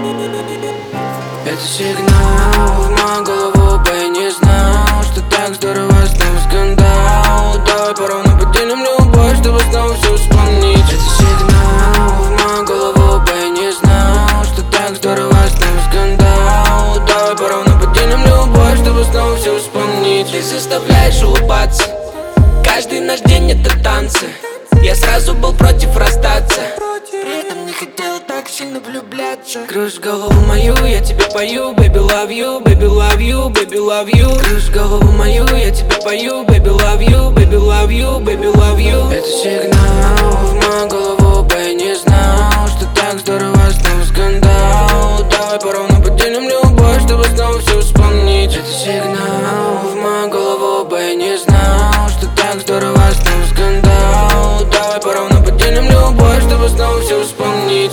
Это сигнал в мою голову, бы я не знал, что так здорово снова скандал. Давай поровну поделим любовь, чтобы снова все вспомнить. Это сигнал в мою голову, бы я не знал, что так здорово снова скандал. Давай поровну поделим любовь, чтобы снова все вспомнить. Ты заставляешь улыбаться, каждый наш день это танцы. Я сразу был против расстаться, при этом не хотел так сильно влюбляться. Кружишь голову мою, я тебе пою, baby love you, baby love you, baby love you. Кружишь голову мою, я тебе пою, baby love you, baby love you, baby love you. Это сигнал в мою голову, бы я не знал, что так здорово снова скандал. Давай поровну поделим любовь, чтобы снова все вспомнить. Это сигнал в мою голову, бы я не знал, что так здорово снова скандал. Давай поровну поделим любовь, чтобы снова все вспомнить.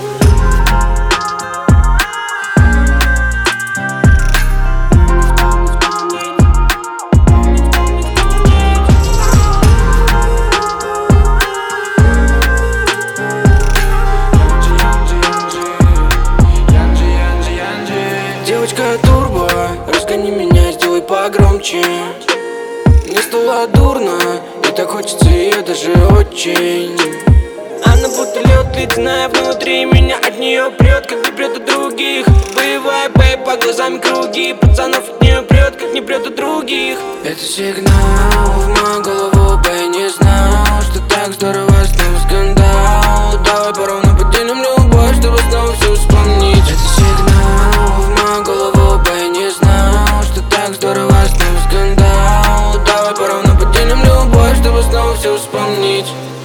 Девочка турбо, разгони меня, сделай погромче. Мне стало дурно, и так хочется ее даже очень. Она будто лед ледяная внутри, меня от нее прет, как не прет от других. Боевая бэйб, по глазам круги, пацанов от нее прет, как не прет от других. Это сигнал в мою голову, бы я не знал, что так здорово снова скандал. Давай поровну поделим любовь, чтобы снова все вспомнить. Это сигнал в мою голову, бы я не знал, что так здорово снова скандал. Давай поровну поделим любовь, чтобы снова все вспомнить.